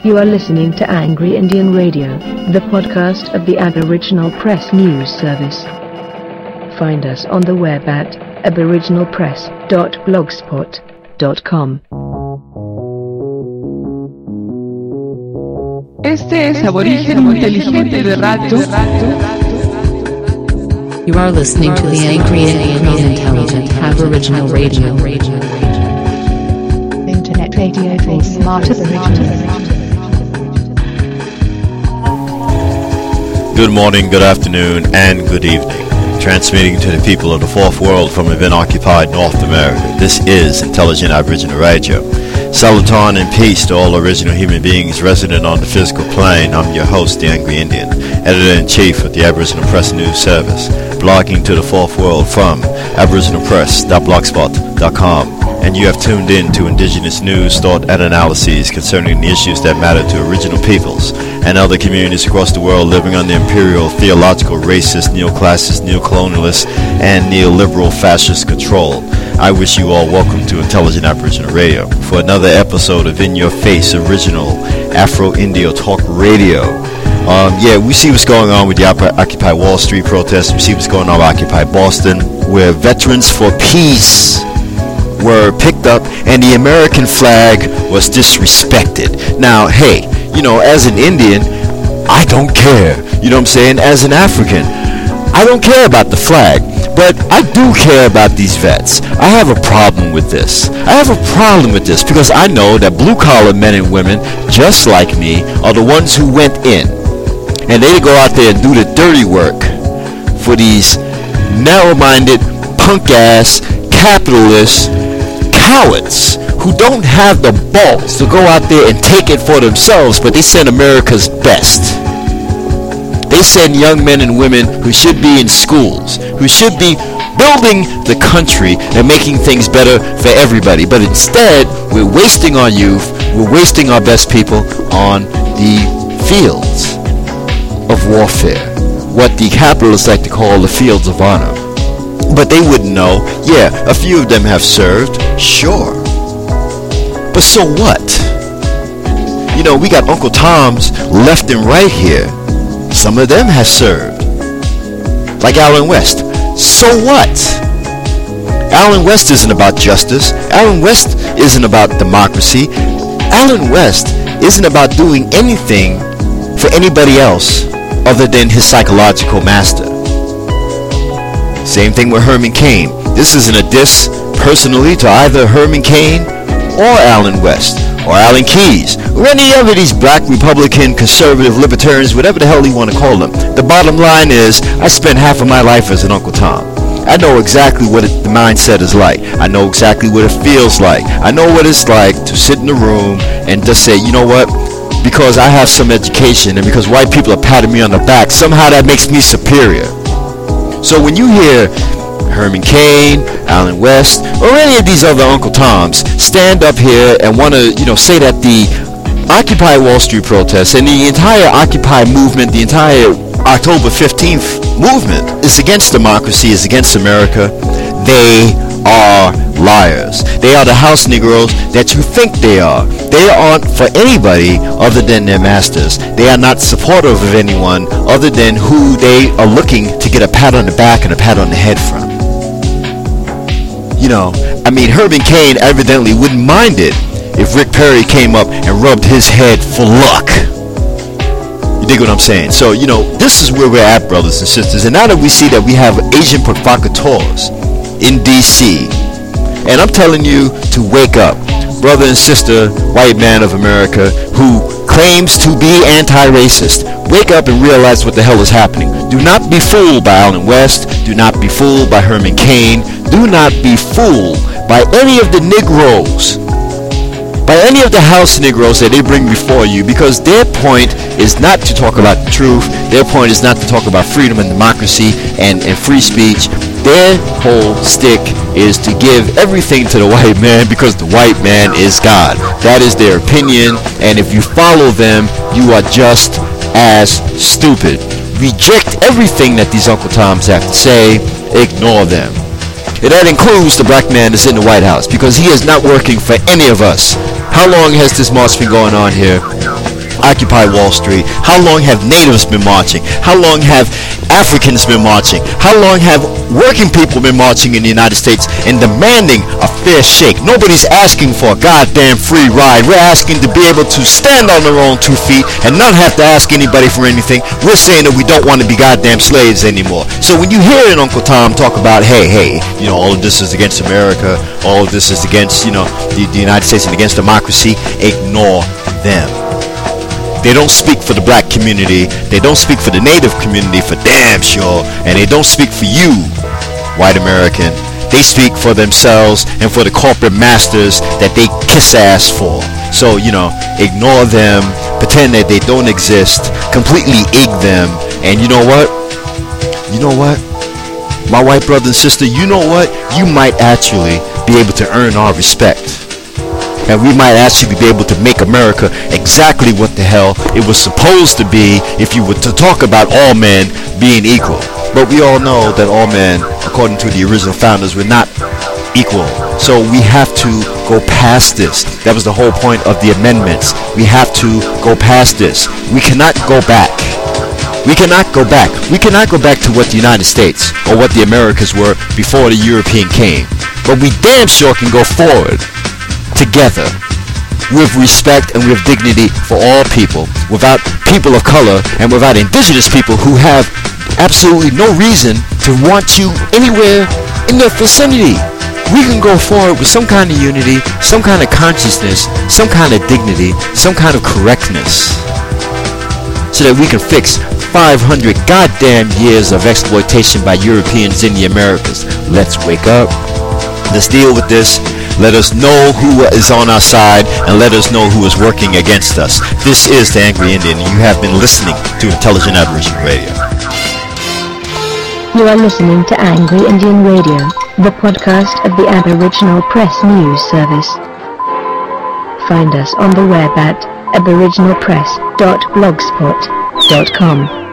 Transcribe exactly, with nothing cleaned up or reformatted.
You are listening to Angry Indian Radio, the podcast of the Aboriginal Press News Service. Find us on the web at aboriginal press dot blogspot dot com. Este es Aborigen Inteligente de Radio. You are listening to the Angry Indian Intelligent Aboriginal Radio. Internet radio for smart Aboriginals. Good morning, good afternoon, and good evening. Transmitting to the people of the Fourth World from within occupied North America. This is Intelligent Aboriginal Radio. Saluton and peace to all original human beings resident on the physical plane. I'm your host, the Angry Indian, Editor-in-Chief of the Aboriginal Press News Service, blogging to the Fourth World from aboriginal press dot blogspot dot com. And you have tuned in to Indigenous news, thought, and analyses concerning the issues that matter to original peoples and other communities across the world living under imperial, theological, racist, neoclassist, neocolonialist, and neoliberal fascist control. I wish you all welcome to Intelligent Aboriginal Radio for another episode of In Your Face Original Afro-Indio Talk Radio. Um, yeah, we see what's going on with the Occupy Wall Street protests. We see what's going on with Occupy Boston, where Veterans for Peace were picked up and the American flag was disrespected. Now, hey, you know, as an Indian, I don't care. You know what I'm saying? As an African, I don't care about the flag, but I do care about these vets. I have a problem with this. I have a problem with this because I know that blue-collar men and women, just like me, are the ones who went in. And they go out there and do the dirty work for these narrow-minded, punk-ass, capitalist cowards who don't have the balls to go out there and take it for themselves, but they send America's best. They send young men and women who should be in schools, who should be building the country and making things better for everybody. But instead, we're wasting our youth, we're wasting our best people on the fields of warfare, what the capitalists like to call the fields of honor. But they wouldn't know. Yeah, a few of them have served, sure. But so what? You know, we got Uncle Toms left and right here. Some of them have served. Like Allen West. So what? Allen West isn't about justice. Allen West isn't about democracy. Allen West isn't about doing anything for anybody else other than his psychological master. Same thing with Herman Cain. This isn't a diss personally to either Herman Cain or Allen West or Alan Keyes or any of these black Republican, conservative, libertarians, whatever the hell you want to call them. The bottom line is I spent half of my life as an Uncle Tom. I know exactly what it, the mindset is like. I know exactly what it feels like. I know what it's like to sit in a room and just say, you know what? Because I have some education and because white people are patting me on the back, somehow that makes me superior. So when you hear Herman Cain, Allen West, or any of these other Uncle Toms stand up here and want to, you know, say that the Occupy Wall Street protests and the entire Occupy movement, the entire October fifteenth movement is against democracy, is against America, they are liars. They are the house Negroes that you think they are. They aren't for anybody other than their masters. They are not supportive of anyone other than who they are looking to get a pat on the back and a pat on the head from. You know, I mean, Herman Cain evidently wouldn't mind it if Rick Perry came up and rubbed his head for luck. You dig what I'm saying? So, you know, this is where we're at, brothers and sisters. And now that we see that we have Asian provocateurs in D C, and I'm telling you to wake up, brother and sister, white man of America, who claims to be anti-racist. Wake up and realize what the hell is happening. Do not be fooled by Allen West. Do not be fooled by Herman Cain. Do not be fooled by any of the Negroes, by any of the house Negroes that they bring before you, because their point is not to talk about the truth. Their point is not to talk about freedom and democracy and, and free speech. Their whole stick is to give everything to the white man because the white man is God. That is their opinion, and if you follow them, you are just as stupid. Reject everything that these Uncle Toms have to say. Ignore them. And that includes the black man that's in the White House, because he is not working for any of us. How long has this march been going on here? Occupy Wall Street? How long have natives been marching? How long have Africans been marching? How long have working people been marching in the United States and demanding a fair shake? Nobody's asking for a goddamn free ride. We're asking to be able to stand on their own two feet and not have to ask anybody for anything. We're saying that we don't want to be goddamn slaves anymore. So when you hear it, Uncle Tom talk about, hey, hey, you know, all of this is against America, all of this is against, you know, the, the United States and against democracy, ignore them. They don't speak for the black community. They don't speak for the native community for damn sure. And they don't speak for you, white American. They speak for themselves and for the corporate masters that they kiss ass for. So, you know, ignore them, pretend that they don't exist, completely egg them. And you know what? You know what? My white brother and sister, you know what? You might actually be able to earn our respect. And we might actually be able to make America exactly what the hell it was supposed to be if you were to talk about all men being equal. But we all know that all men, according to the original founders, were not equal. So we have to go past this. That was the whole point of the amendments. We have to go past this. We cannot go back. We cannot go back. We cannot go back to what the United States or what the Americas were before the European came. But we damn sure can go forward together with respect and with dignity for all people, without people of color and without indigenous people who have absolutely no reason to want you anywhere in their vicinity. We can go forward with some kind of unity, some kind of consciousness, some kind of dignity, some kind of correctness, so that we can fix five hundred goddamn years of exploitation by Europeans in the Americas. Let's wake up. Let's deal with this. Let us know who is on our side and let us know who is working against us. This is the Angry Indian. You have been listening to Intelligent Aboriginal Radio. You are listening to Angry Indian Radio, the podcast of the Aboriginal Press News Service. Find us on the web at aboriginal press dot blogspot dot com.